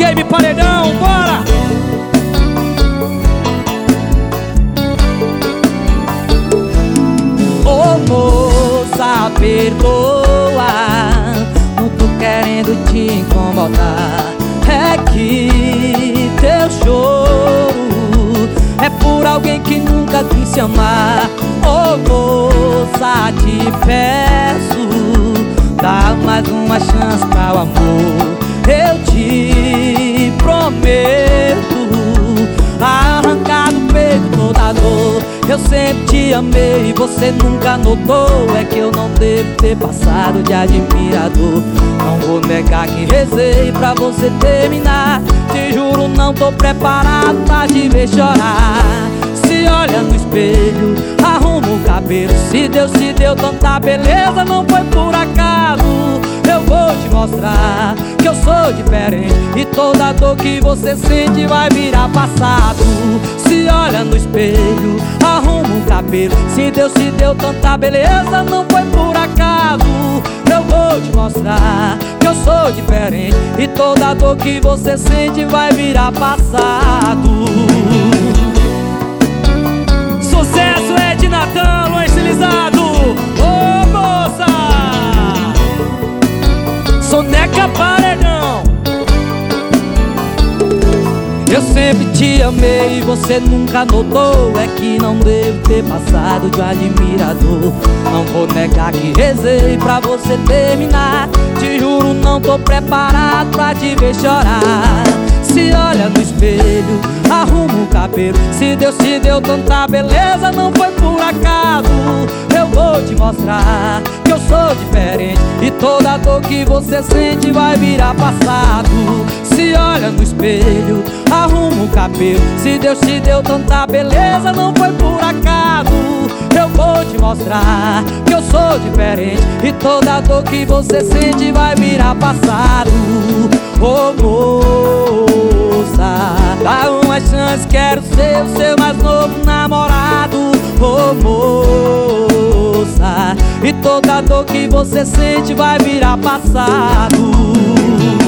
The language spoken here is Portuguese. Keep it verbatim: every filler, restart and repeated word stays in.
Jamie Paredão, bora! Ô moça, perdoa, não tô querendo te incomodar. É que teu choro é por alguém que nunca quis te amar. Ô moça, te peço, dá mais uma chance para o amor. Eu te prometo arrancar do peito toda a dor. Eu sempre te amei e você nunca notou. É que eu não devo ter passado de admirador. Não vou negar que rezei pra você terminar. Te juro, não tô preparado pra te ver chorar. Se olha no espelho, arruma o cabelo. Se Deus te deu tanta beleza, não foi por acaso. Eu vou te mostrar que eu sou diferente e toda dor que você sente vai virar passado. Se olha no espelho, arruma o cabelo. Se Deus te deu tanta beleza, não foi por acaso. Eu vou te mostrar que eu sou diferente e toda dor que você sente vai virar passado. Sucesso é de Natan, Luan Estilizado. Ô moça, Soneca Paredão. Eu sempre te amei e você nunca notou. É que não devo ter passado de um admirador. Não vou negar que rezei pra você terminar. Te juro, não tô preparado pra te ver chorar. Se olha no espelho, arruma o cabelo. Se Deus te deu tanta beleza, não foi por acaso. Eu vou te mostrar que eu sou diferente e toda dor que você sente vai virar passado. Se olha no espelho, arruma o cabelo. Se Deus te deu tanta beleza, não foi por acaso. Eu vou te mostrar que eu sou diferente e toda dor que você sente vai virar passado. Ô moça, dá uma chance, quero ser o seu mais novo namorado. Ô moça, e toda dor que você sente vai virar passado.